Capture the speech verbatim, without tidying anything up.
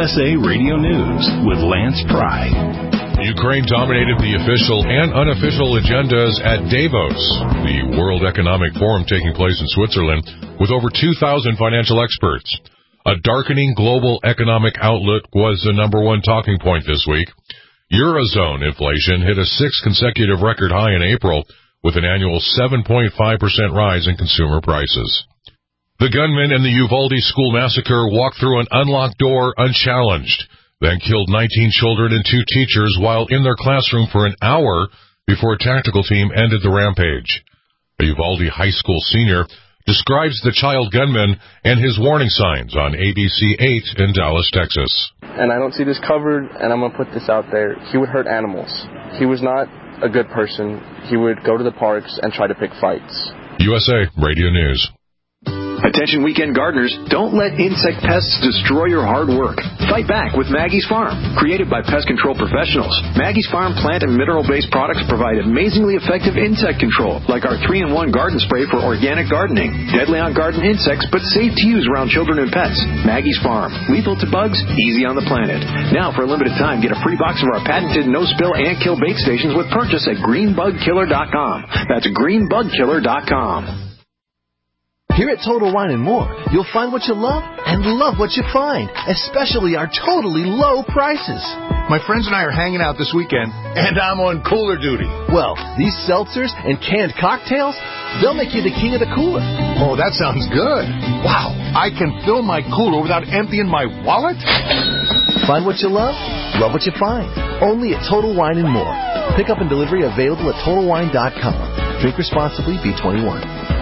S A Radio News with Lance Pry. Ukraine dominated the official and unofficial agendas at Davos, the World Economic Forum taking place in Switzerland, with over two thousand financial experts. A darkening global economic outlook was the number one talking point this week. Eurozone inflation hit a sixth consecutive record high in April, with an annual seven point five percent rise in consumer prices. The gunman in the Uvalde school massacre walked through an unlocked door unchallenged, then killed nineteen children and two teachers while in their classroom for an hour before a tactical team ended the rampage. A Uvalde high school senior describes the child gunman and his warning signs on A B C eight in Dallas, Texas. And I don't see this covered, and I'm going to put this out there. He would hurt animals. He was not a good person. He would go to the parks and try to pick fights. U S A Radio News. Attention weekend gardeners, don't let insect pests destroy your hard work. Fight back with Maggie's Farm. Created by pest control professionals, Maggie's Farm plant and mineral-based products provide amazingly effective insect control, like our three in one garden spray for organic gardening. Deadly on garden insects, but safe to use around children and pets. Maggie's Farm. Lethal to bugs, easy on the planet. Now, for a limited time, get a free box of our patented no-spill ant kill bait stations with purchase at green bug killer dot com. That's green bug killer dot com. Here at Total Wine and More, you'll find what you love and love what you find, especially our totally low prices. My friends and I are hanging out this weekend, and I'm on cooler duty. Well, these seltzers and canned cocktails, they'll make you the king of the cooler. Oh, that sounds good. Wow, I can fill my cooler without emptying my wallet? Find what you love, love what you find. Only at Total Wine and More. Pickup and delivery available at total wine dot com. Drink responsibly, B twenty-one.